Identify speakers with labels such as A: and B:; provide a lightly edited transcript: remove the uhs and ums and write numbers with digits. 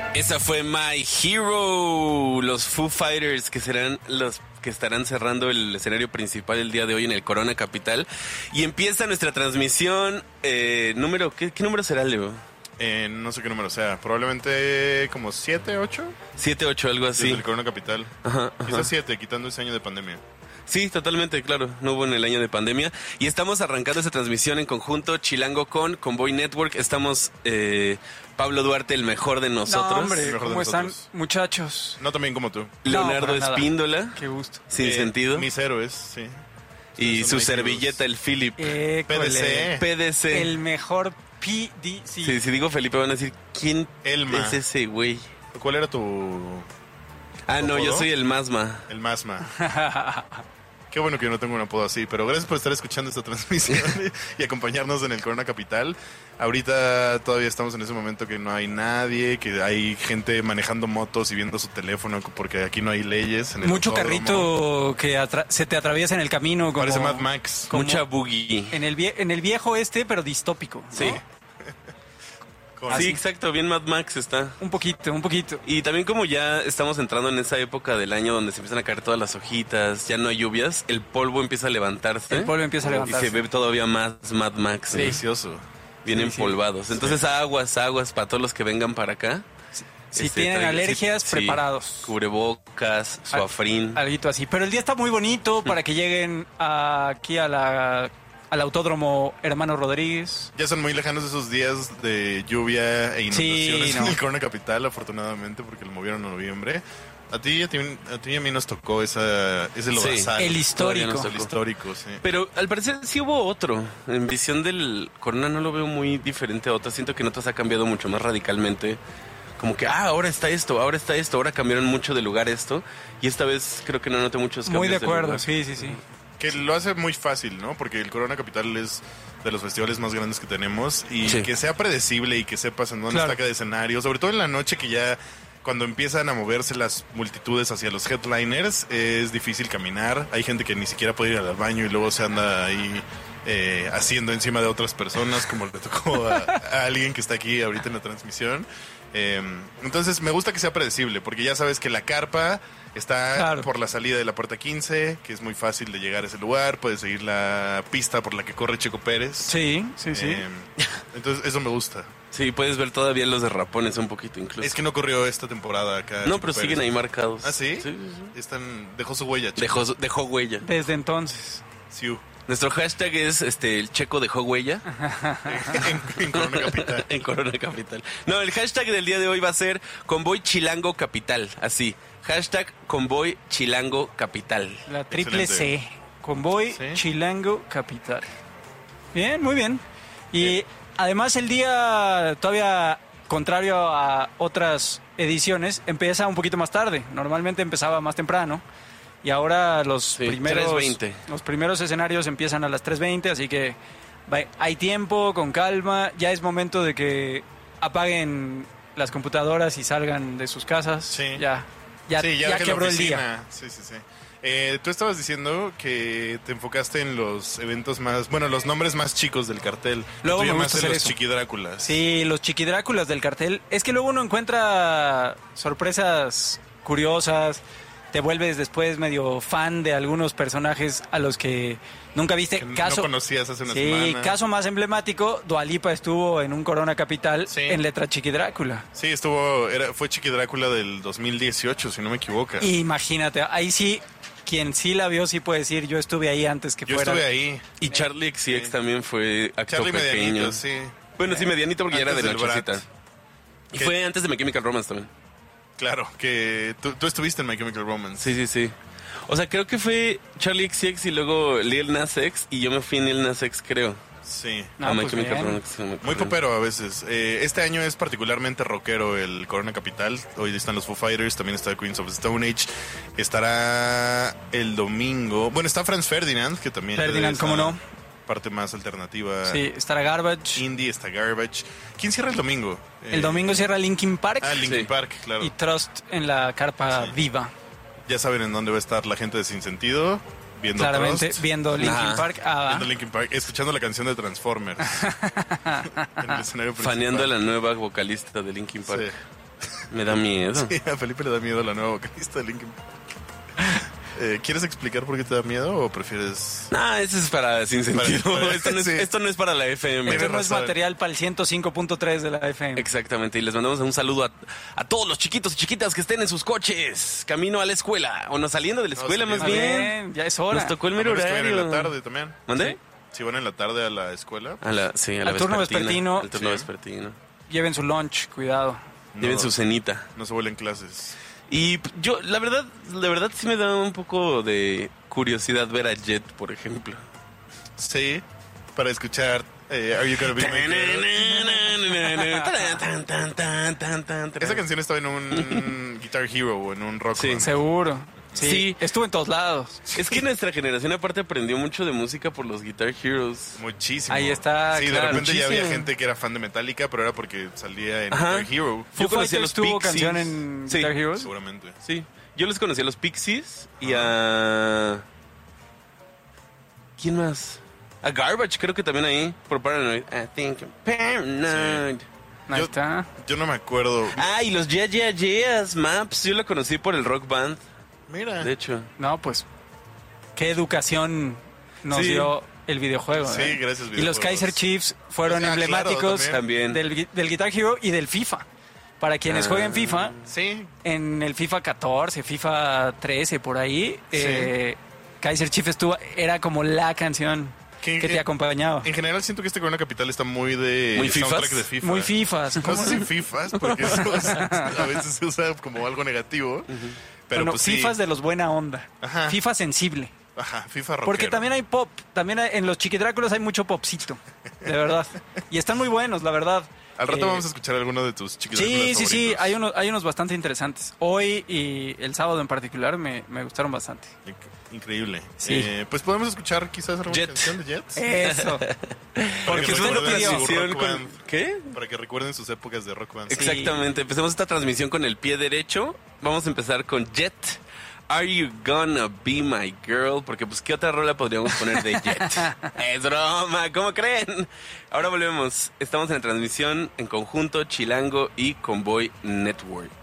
A: Esa fue My Hero, los Foo Fighters, que serán los que estarán cerrando el escenario principal el día de hoy en el Corona Capital. Y empieza nuestra transmisión, número, ¿qué número será, Leo?
B: No sé qué número sea, probablemente como 7, 8.
A: 7, 8, algo así.
B: Desde el Corona Capital.
A: Ajá.
B: Quizás 7, quitando ese año de pandemia.
A: Sí, totalmente, claro. No hubo en el año de pandemia. Y estamos arrancando esta transmisión en conjunto, Chilango con Convoy Network. Estamos, Pablo Duarte, el mejor de nosotros.
C: No, hombre,
B: Mejor de
C: ¿cómo están,
B: nosotros.
C: muchachos?
B: No también como tú.
A: Leonardo
C: para nada.
A: Espíndola,
C: Qué gusto.
A: sin sentido.
B: Mis héroes, sí.
A: Y
B: Son
A: su
B: My
A: servilleta,
B: Heroes.
A: el Philip.
B: PDC.
A: PDC.
C: El mejor PDC.
A: Sí, si digo Felipe van a decir, ¿quién
B: Elma.
A: es ese güey?
B: ¿Cuál era tu...?
A: Ah, no, yo
B: ¿Apodo?
A: soy el Masma.
B: El Masma. Qué bueno que yo no tengo un apodo así, pero gracias por estar escuchando esta transmisión y acompañarnos en el Corona Capital. Ahorita todavía estamos en ese momento que no hay nadie, que hay gente manejando motos y viendo su teléfono porque aquí no hay leyes. En el
C: Mucho
B: autódromo.
C: carrito que se te atraviesa en el camino. Como,
B: Parece Mad Max.
C: como
A: Mucha boogie.
C: en el viejo pero distópico, ¿no?
A: Sí.
B: Con-
A: Sí, exacto, bien Mad Max está.
C: Un poquito.
A: Y también como ya estamos entrando en esa época del año donde se empiezan a caer todas las hojitas, ya no hay lluvias, el polvo empieza a levantarse.
C: El polvo empieza a levantarse.
A: Y se ve todavía más Mad Max.
B: Delicioso.
A: Bien
C: Sí,
A: empolvados. Entonces aguas para todos los que vengan para acá.
C: Si tienen alergias, preparados.
A: Cubrebocas, suafrín.
C: Alguito así. Pero el día está muy bonito para que lleguen aquí al Autódromo Hermano Rodríguez.
B: Ya son muy lejanos esos días de lluvia e inundaciones
C: Sí,
B: en
C: no.
B: el Corona Capital, afortunadamente, porque lo movieron a noviembre. A ti y a mí nos tocó ese lodazal.
C: El histórico.
A: Todavía
B: El histórico, sí.
A: Pero al parecer sí hubo otro. En visión del Corona no lo veo muy diferente a otras. Siento que en otras ha cambiado mucho más radicalmente. Como que, ahora está esto, ahora cambiaron mucho de lugar esto. Y esta vez creo que no noté muchos cambios.
C: Muy de acuerdo,
A: lugar.
C: sí.
B: Que lo hace muy fácil, ¿no? Porque el Corona Capital es de los festivales más grandes que tenemos y
A: Sí.
B: que sea predecible y que sepas en dónde
C: Claro.
B: está cada escenario, sobre todo en la noche que ya cuando empiezan a moverse las multitudes hacia los headliners es difícil caminar, hay gente que ni siquiera puede ir al baño y luego se anda ahí haciendo encima de otras personas como le tocó a alguien que está aquí ahorita en la transmisión. Entonces me gusta que sea predecible porque ya sabes que la carpa está
C: Claro.
B: por la salida de la puerta 15, que es muy fácil de llegar a ese lugar, puedes seguir la pista por la que corre Checo Pérez.
C: Sí.
B: Entonces eso me gusta.
A: Sí, puedes ver todavía los derrapones un poquito incluso.
B: Es que no corrió esta temporada acá.
A: No,
B: Checo
A: pero
B: Pérez.
A: siguen ahí marcados.
B: ¿Ah, sí?
A: Sí.
B: Dejó su huella, Checo.
A: Dejó huella.
C: Desde entonces.
B: Siu.
A: Nuestro hashtag es el Checo dejó huella.
B: en Corona Capital.
A: En Corona Capital. No, el hashtag del día de hoy va a ser Convoy Chilango Capital. Así. Hashtag Convoy Chilango Capital.
C: La triple
B: Excelente.
C: C. Convoy
B: Sí.
C: Chilango Capital. Bien, muy bien. Y además el día, todavía contrario a otras ediciones, empieza un poquito más tarde. Normalmente empezaba más temprano. Y ahora los
A: 3:20.
C: primeros escenarios empiezan a las 3:20, así que hay tiempo, con calma. Ya es momento de que apaguen las computadoras y salgan de sus casas.
B: Sí.
C: Ya
B: Sí, ya que la
C: quebró el
B: oficina.
C: día.
B: Sí. Tú estabas diciendo que te enfocaste en los eventos más, bueno, los nombres más chicos del cartel.
C: Luego
B: Tú
C: me gusta
B: llamaste
C: hacer
B: los
C: eso.
B: Chiquidráculas.
C: Sí, los chiquidráculas del cartel. Es que luego uno encuentra sorpresas curiosas. Te vuelves después medio fan de algunos personajes a los que nunca viste.
B: Que no conocías hace una
C: sí,
B: semana.
C: caso más emblemático, Dua Lipa estuvo en un Corona Capital
B: Sí.
C: en letra Chiquidrácula.
B: Sí, fue Chiquidrácula del 2018, si no me equivoco.
C: Imagínate, ahí sí, quien sí la vio sí puede decir, yo estuve ahí antes que
B: Yo
C: fuera.
B: estuve ahí.
A: Y Charlie XCX
B: Sí.
A: también fue acto
B: Charlie
A: pequeño.
B: Medianito, sí.
A: Bueno, sí, medianito porque ya era
B: Antes
A: de
B: del Brat.
A: nochecita. Y
B: ¿Qué?
A: fue antes de My Chemical Romance también.
B: Claro, que tú estuviste en My Chemical Romance.
A: Sí. O sea, creo que fue Charlie XCX y luego Lil Nas X y yo me fui en Lil Nas X, creo.
B: Sí.
C: No,
A: a My
C: pues
A: Chemical
C: bien.
A: Romance.
B: Muy popero a veces. Este año es particularmente rockero el Corona Capital. Hoy están los Foo Fighters, también está Queens of the Stone Age. Estará el domingo. Bueno, está Franz Ferdinand, que también
C: Ferdinand,
B: es
C: ¿cómo
B: la
C: no?
B: parte más alternativa.
C: Sí, estará Garbage.
B: Indie, está Garbage. ¿Quién cierra el domingo?
C: El domingo cierra Linkin Park
B: Linkin
A: Sí.
B: Park, claro.
C: y Trust en la carpa
B: Sí.
C: viva.
B: Ya saben en dónde va a estar la gente de Sin Sentido. Viendo
C: Claramente,
B: Trust,
C: viendo Linkin
A: Ajá.
C: Park.
B: viendo Linkin Park, escuchando la canción de Transformers. En el escenario principal.
A: Faneando a la nueva vocalista de Linkin Park.
B: Sí.
A: Me da miedo.
B: Sí, a Felipe le da miedo la nueva vocalista de Linkin Park. ¿Quieres explicar por qué te da miedo o prefieres...?
A: Eso es para sin sentido.
B: Para-
A: Esto no es para la FM.
C: Esto no es
B: razón.
C: material para el 105.3 de la FM.
A: Exactamente, y les mandamos un saludo a todos los chiquitos y chiquitas que estén en sus coches, camino a la escuela, o no saliendo de la escuela
B: No,
A: más
B: sí,
A: bien.
C: Ya es hora.
A: Nos tocó el
B: A
A: mero
B: menos que vayan
A: horario.
B: en la tarde también.
A: ¿Mande?
B: Si van en la tarde a la escuela,
A: A la
C: Al turno vespertino.
A: Al turno
B: Sí.
A: vespertino.
C: Lleven su lunch, cuidado.
A: Lleven su cenita.
B: no se vuelven clases.
A: Y yo, la verdad sí me da un poco de curiosidad ver a Jet, por ejemplo.
B: Sí, para escuchar Are You Gonna Be My Girl? Esa canción estaba en un Guitar Hero o en un Rock
A: Sí.
B: Band.
C: Seguro.
A: Sí.
C: Estuvo en todos lados.
A: Es que nuestra generación aparte aprendió mucho de música por los Guitar Heroes.
B: Muchísimo.
C: Ahí está,
B: Sí,
C: claro,
B: de repente ya había
A: muchísimo.
B: gente que era fan de Metallica, pero era porque salía en
A: Ajá.
B: Guitar Hero.
C: Foo
A: conocí a
C: Fighters
A: los
C: tuvo
A: Pixies.
C: canción en
A: Sí.
C: Guitar Heroes.
B: Seguramente.
A: Sí, yo les conocí a los Pixies y a... ¿Quién más? A Garbage, creo que también ahí, por Paranoid. I think I'm paranoid.
C: Ahí
B: Yo-
C: está.
B: Yo no me acuerdo.
A: Ah, y los Yeah Yeah Yeahs, Maps, yo lo conocí por el Rock Band,
B: Mira.
A: de hecho.
C: No, pues, qué educación nos
A: Sí.
C: dio el videojuego.
B: Sí,
C: ¿eh?
B: gracias,
C: Y los
B: videojuegos.
C: Kaiser Chiefs fueron
B: Ah, claro,
C: emblemáticos
A: también.
C: del Guitar Hero y del FIFA. Para quienes jueguen FIFA,
B: Sí.
C: en el FIFA 14, FIFA 13, por ahí,
B: Sí.
C: Kaiser Chiefs era como la canción
B: ¿Qué-
C: que
B: qué-
C: te acompañaba.
B: En general siento que este Corona Capital está muy de
A: ¿Muy
B: soundtrack
A: fifas?
B: de FIFA.
C: Muy FIFAs.
B: No sé si fifas, porque a veces se usa como algo negativo. Pero
C: Bueno,
B: pues sí.
C: FIFAs de los buena onda.
B: Ajá.
C: FIFA sensible.
B: Ajá, FIFA rockero.
C: Porque también hay pop, en los chiquitráculos hay mucho popcito, de verdad. Y están muy buenos, la verdad.
B: Al rato
C: Eh,
B: vamos a escuchar alguno de tus chiquitos.
C: Sí, hay unos bastante interesantes. Hoy y el sábado en particular me gustaron bastante.
B: Increíble.
C: Sí.
B: Pues podemos escuchar quizás alguna
A: Jet.
B: canción de Jets.
C: Eso.
B: Para
C: porque
B: que
C: usted lo
B: recuerden
C: pidió.
B: su
A: Transmisión
B: rock
A: con-
B: band.
A: ¿Qué?
B: Para que recuerden sus épocas de rock band.
A: Exactamente, empecemos esta transmisión con el pie derecho. Vamos a empezar con Jet. Are You Gonna Be My Girl? Porque pues ¿qué otra rola podríamos poner de Jet? Es broma, ¿cómo creen? Ahora volvemos. Estamos en la transmisión en conjunto Chilango y Convoy Network.